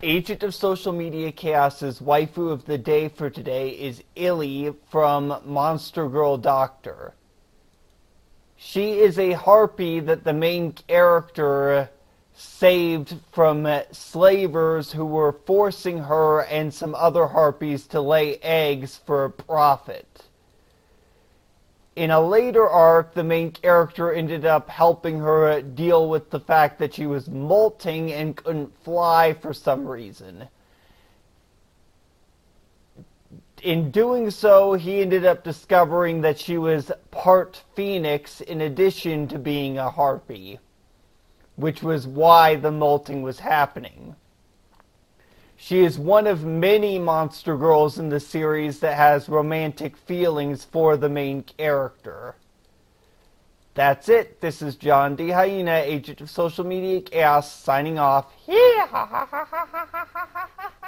Agent of Social Media Chaos's waifu of the day for today is Illy from Monster Girl Doctor. She is a harpy that the main character saved from slavers who were forcing her and some other harpies to lay eggs for a profit. In a later arc, the main character ended up helping her deal with the fact that she was molting and couldn't fly for some reason. In doing so, he ended up discovering that she was part phoenix in addition to being a harpy, which was why the molting was happening. She is one of many monster girls in the series that has romantic feelings for the main character. That's it. This is John D. Hyena, Agent of Social Media Chaos, signing off.